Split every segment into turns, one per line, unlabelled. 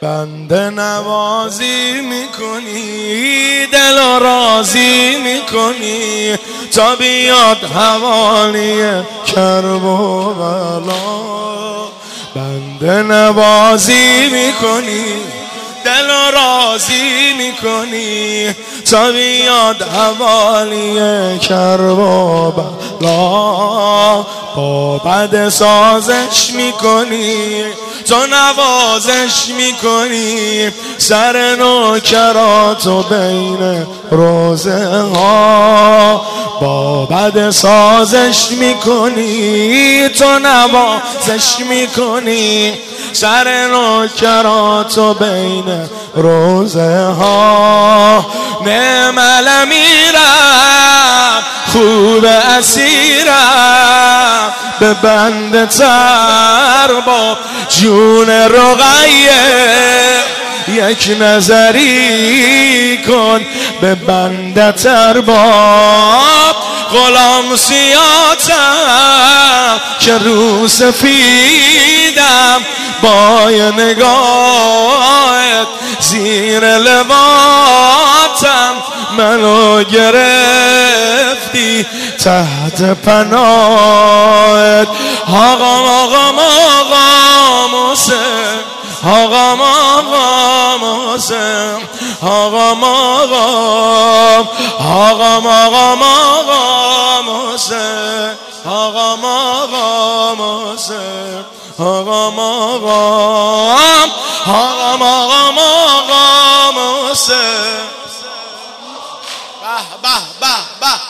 بنده نوازی میکنی، دل راضی میکنی تا بیاد حوالی کرب و بلا. بنده نوازی میکنی، دل راضی میکنی تا بیاد حوالی کرب و بلا. با بد سازش میکنی، تو نوازش میکنی سر نوکراتو بین روزه ها. با بد سازش میکنی، تو نوازش میکنی سر نوکراتو بین روزه ها. نعم امیرم خوب اسیرم، به بنده تر با جون رقیه یک نظری کن. به بنده تر با غلام سیاتم که رو سفیدم، با نگاهت زیر لباتم منو گرفتی تحت پناهت. آقام آقام آقام حسین، آقام آقام حسین، آقام آقام آقام آقام آقام حسین، آقام آقام حسین، آقام آقام آقام آقام آقام حسین. به به به به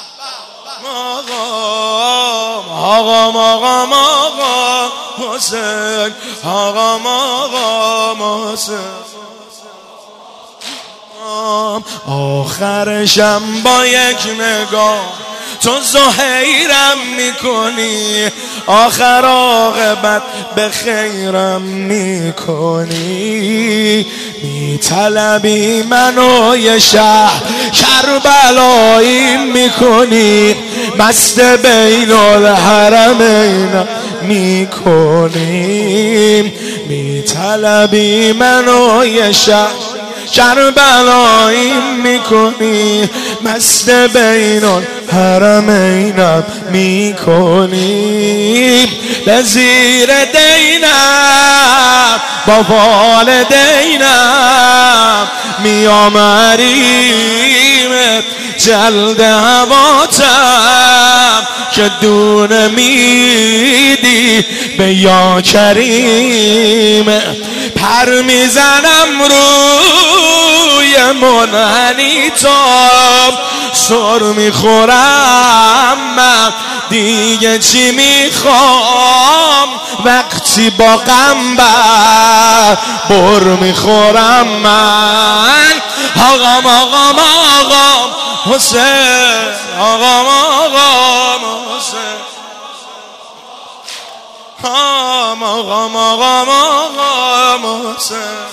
آقام آقام آقام حسین، آقام آقام حسین. آخرشم با یک نگاه تو زهیرم میکنی، آخر عاقبت به خیرم میکنی. میطلبی منو یه شهر کربلایی میکنی، مست بین الحرمین میکنی. میطلبی منو یه شهر کربلایی میکنی، مست بین الحرمینم میکنی. به زیر دینم با والدینم میامریم جلد هواتم که دونه میدی به یا کریم. پر میزنم روی منحنی تاب، سر میخورم من دیگه چی میخوام، وقتی با غم بر میخورم من. آقام آقام آقام حسین، آقام آقام حسین، آقام آقام آقام آقام حسین.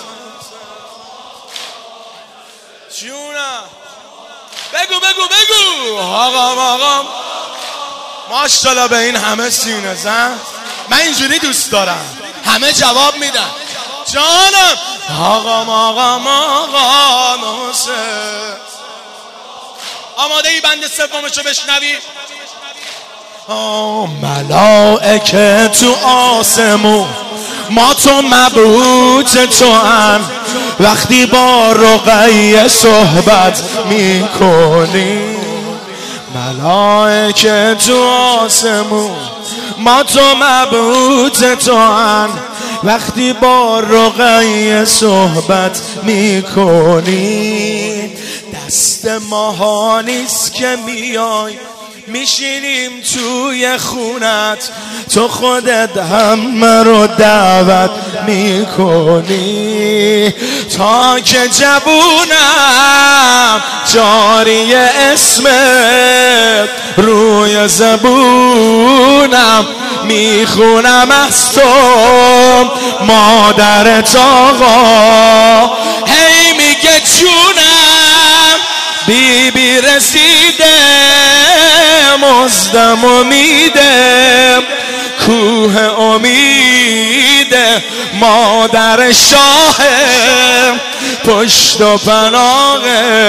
جونم بگو بگو بگو. آقام آقام ماشاءالله به این همه سینه زن. من اینجوری دوست دارم همه جواب میدن. جانم آقام آقام آقام حسین. آماده ای بند سومشو بشنوی؟ ملائکه تو آسمون ما تو مبعوث تو ان، وقتی با رقیه صحبت میکنی. ملائکه تو آسمون ما تو مبعوث تو ان، وقتی با رقیه صحبت میکنی. دست ما نیست که میای میشینیم توی خونت، تو خودت همه رو دعوت میکنی. تا که جبونم جاری اسمت روی زبونم میخونم از تو مادرت آقا. هی میگه جونم بی بی رسیده مزدم و میده، کوه امید مادر شاه پشت و پناه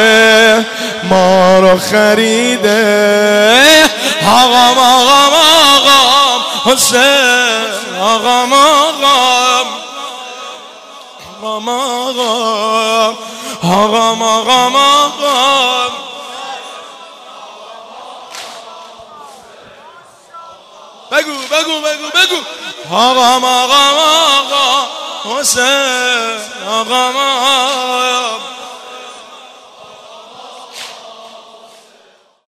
ما رو خریده آقام آقام آقام حسین آقام آقام آقام آقام آقام آقام آقام بگو بگو بگو بگو آقام آقام آقام حسین آقام آقام